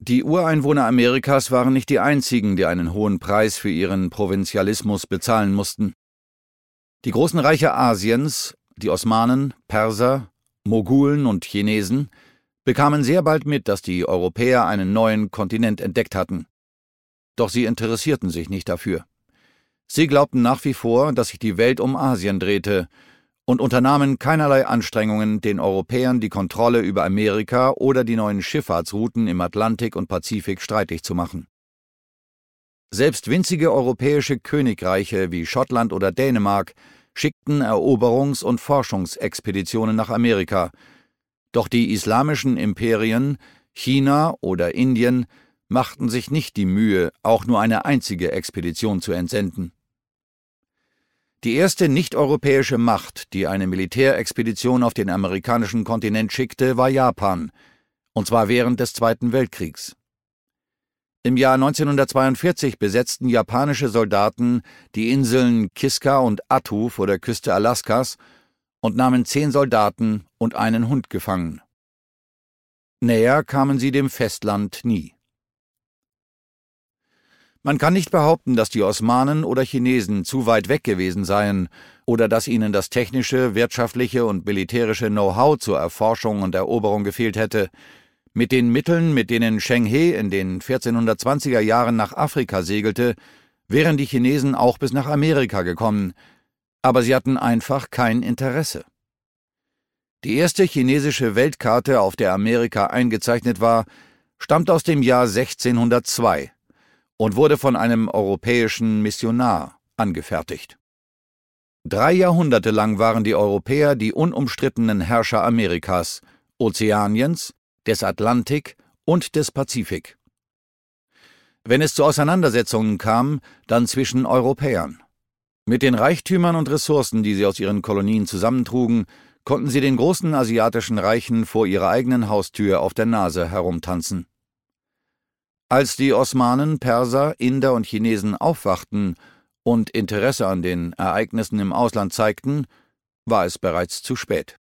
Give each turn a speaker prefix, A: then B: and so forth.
A: Die Ureinwohner Amerikas waren nicht die einzigen, die einen hohen Preis für ihren Provinzialismus bezahlen mussten. Die großen Reiche Asiens, die Osmanen, Perser, Mogulen und Chinesen, bekamen sehr bald mit, dass die Europäer einen neuen Kontinent entdeckt hatten. Doch sie interessierten sich nicht dafür. Sie glaubten nach wie vor, dass sich die Welt um Asien drehte, und unternahmen keinerlei Anstrengungen, den Europäern die Kontrolle über Amerika oder die neuen Schifffahrtsrouten im Atlantik und Pazifik streitig zu machen. Selbst winzige europäische Königreiche wie Schottland oder Dänemark schickten Eroberungs- und Forschungsexpeditionen nach Amerika, doch die islamischen Imperien, China oder Indien, machten sich nicht die Mühe, auch nur eine einzige Expedition zu entsenden. Die erste nicht-europäische Macht, die eine Militärexpedition auf den amerikanischen Kontinent schickte, war Japan, und zwar während des Zweiten Weltkriegs. Im Jahr 1942 besetzten japanische Soldaten die Inseln Kiska und Attu vor der Küste Alaskas und nahmen 10 Soldaten und einen Hund gefangen. Näher kamen sie dem Festland nie. Man kann nicht behaupten, dass die Osmanen oder Chinesen zu weit weg gewesen seien oder dass ihnen das technische, wirtschaftliche und militärische Know-how zur Erforschung und Eroberung gefehlt hätte. Mit den Mitteln, mit denen Zheng He in den 1420er Jahren nach Afrika segelte, wären die Chinesen auch bis nach Amerika gekommen, aber sie hatten einfach kein Interesse. Die erste chinesische Weltkarte, auf der Amerika eingezeichnet war, stammt aus dem Jahr 1602. Und wurde von einem europäischen Missionar angefertigt. 3 Jahrhunderte lang waren die Europäer die unumstrittenen Herrscher Amerikas, Ozeaniens, des Atlantik und des Pazifik. Wenn es zu Auseinandersetzungen kam, dann zwischen Europäern. Mit den Reichtümern und Ressourcen, die sie aus ihren Kolonien zusammentrugen, konnten sie den großen asiatischen Reichen vor ihrer eigenen Haustür auf der Nase herumtanzen. Als die Osmanen, Perser, Inder und Chinesen aufwachten und Interesse an den Ereignissen im Ausland zeigten, war es bereits zu spät.